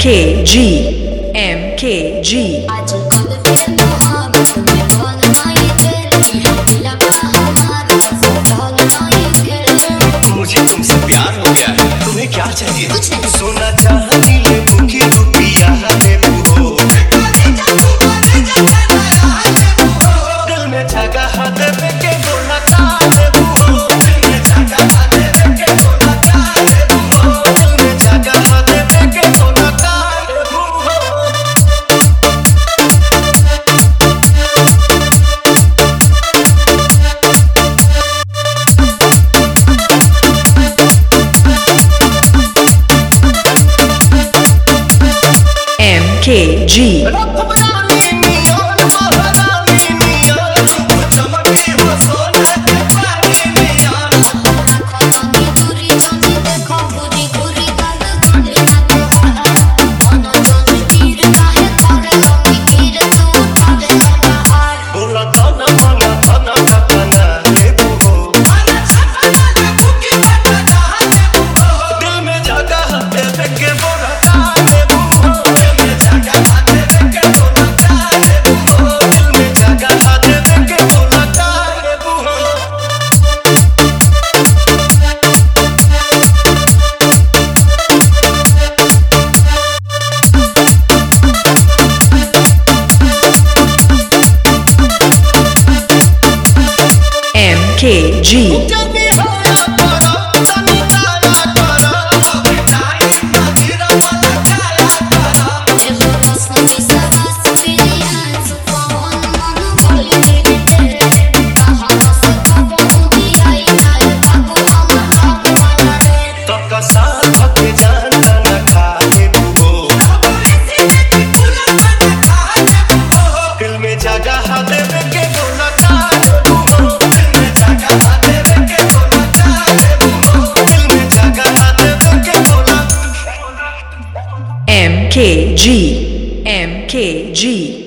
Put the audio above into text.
MKG मुझे तुमसे प्यार हो गया है, तुम्हें क्या चाहिए? सोना चांदी लेबू की रुपया लेबू हो, दिल में जगह देवे के बोला का लेबू हो, दिल में जगह देवे के बोला का लेबू हो, दिल में जगह देवे के बोला का लेबू हो। MKG MKG MKG